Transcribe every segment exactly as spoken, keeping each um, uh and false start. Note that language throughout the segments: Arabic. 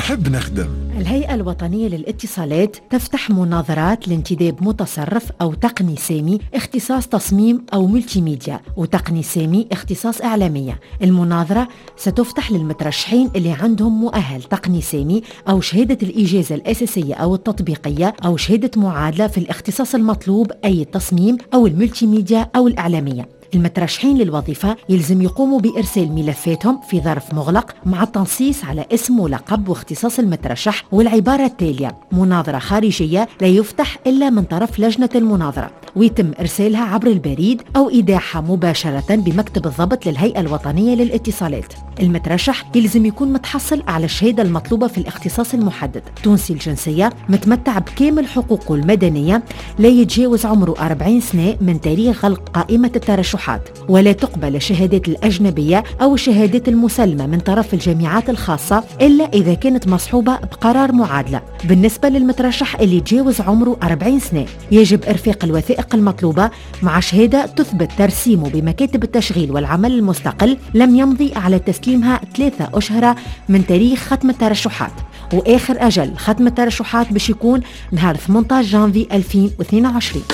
نحب نخدم. الهيئة الوطنية للاتصالات تفتح مناظرات لانتداب متصرف أو تقني سامي اختصاص تصميم أو ملتي ميديا، وتقني سامي اختصاص إعلامية. المناظرة ستفتح للمترشحين اللي عندهم مؤهل تقني سامي أو شهادة الإجازة الأساسية أو التطبيقية أو شهادة معادلة في الاختصاص المطلوب، أي التصميم أو الملتي ميديا أو الإعلامية. المترشحين للوظيفة يلزم يقوموا بإرسال ملفاتهم في ظرف مغلق مع التنصيص على اسم ولقب واختصاص المترشح والعبارة التالية: مناظرة خارجية لا يفتح إلا من طرف لجنة المناظرة، ويتم إرسالها عبر البريد أو إيداعها مباشرة بمكتب الضبط للهيئة الوطنية للاتصالات. المترشح يلزم يكون متحصل على الشهادة المطلوبة في الاختصاص المحدد، تونسي الجنسية، متمتع بكامل حقوقه المدنية، لا يتجاوز عمره أربعين سنة من تاريخ غلق قائمة الترشحات، ولا تقبل الشهادات الأجنبية أو الشهادات المسلمة من طرف الجامعات الخاصة إلا إذا كانت مصحوبة بقرار معادلة. بالنسبة للمترشح اللي يتجاوز عمره أربعين سنة يجب إرفاق الوثائق المطلوبة مع شهادة تثبت ترسيمه بمكاتب التشغيل والعمل المستقل لم يمضي على تسليمها ثلاثة أشهر من تاريخ ختم الترشحات، وآخر أجل ختم الترشحات باش يكون نهار ثمانية عشر جانفي ألفين واثنين وعشرين.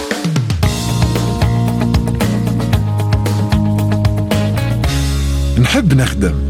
نحب نخدم.